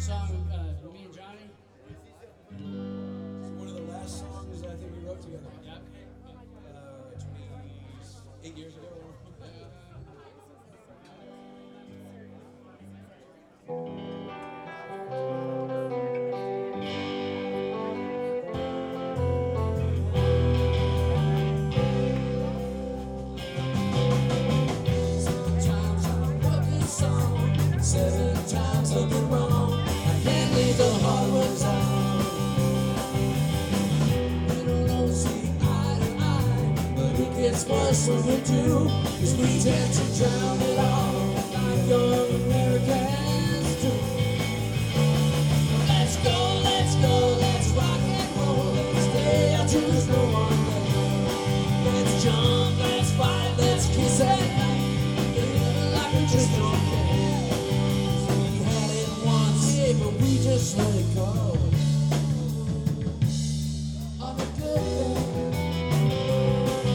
song, me and Johnny. It's one of the last songs I think we wrote together. Yep. 28 years ago. Sometimes I wrote this song, 7 times I've been wrong. I can't leave the hard ones out. We don't always see eye to eye, but it gets worse when we do, 'cause we tend to drown it all like young Americans do. Let's go, let's rock and roll. Let's stay out till there's no one there. Let's jump, let's fight, let's kiss at night. Live like we just don't care. We had it once, yeah, but we just let it go. On a good day.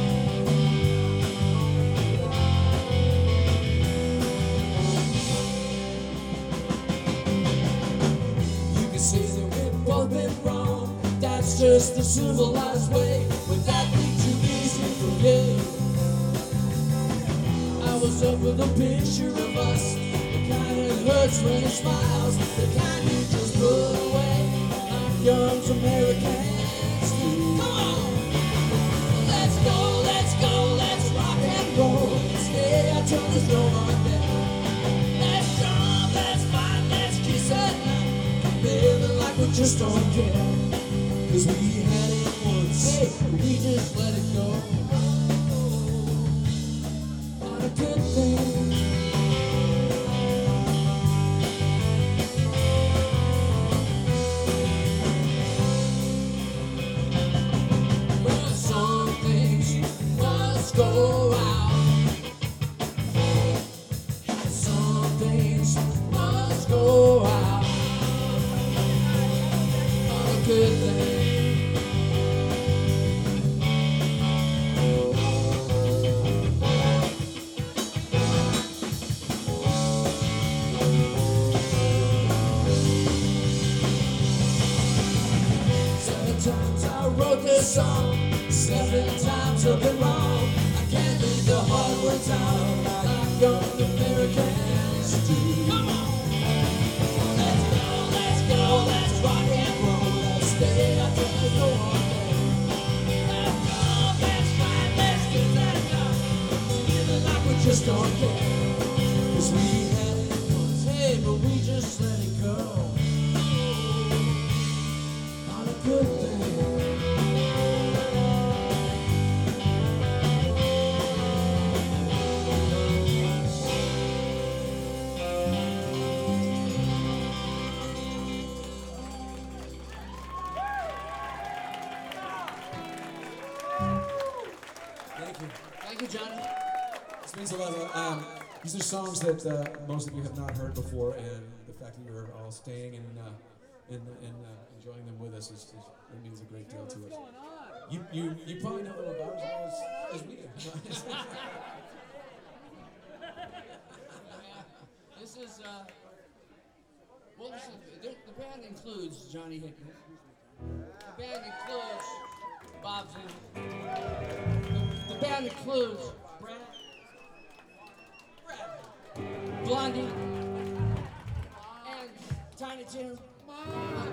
You can say that we've both been wrong. That's just the civilized way. But that be too easy for you. I was up with a picture of us, the kind that hurts when it smiles, the kind you just put away like young Americans do. Come on! Let's rock and roll. Let's stay out till there's no one there. Let's jump, let's fight, let's kiss at night. Living like we just don't care. 'Cause we had it once, hey, we just let it go. On a good thing. Well, some things must go out. Some things must go out. On a good thing. Seven times I wrote this song, 7 times I've been wrong. I can't leave the hard words out like young Americans do. Come on! Let's rock and roll. Let's stay out till there's no one there. Let's jump, let's fight, let's get that done. Living like we just don't care. 'Cause we had it once, hey, but we just let it go. On a good thing. Thank you. Thank you, Johnny. This means a lot. These are songs that most of you have not heard before, and the fact that you're all staying and enjoying them with us it means a great deal to us. You probably know them about as well as we do. This is, well, listen, the band includes Johnny Hickman. The band includes Bob Zinn. The band includes Brad, Blondie, and Tiny Tim.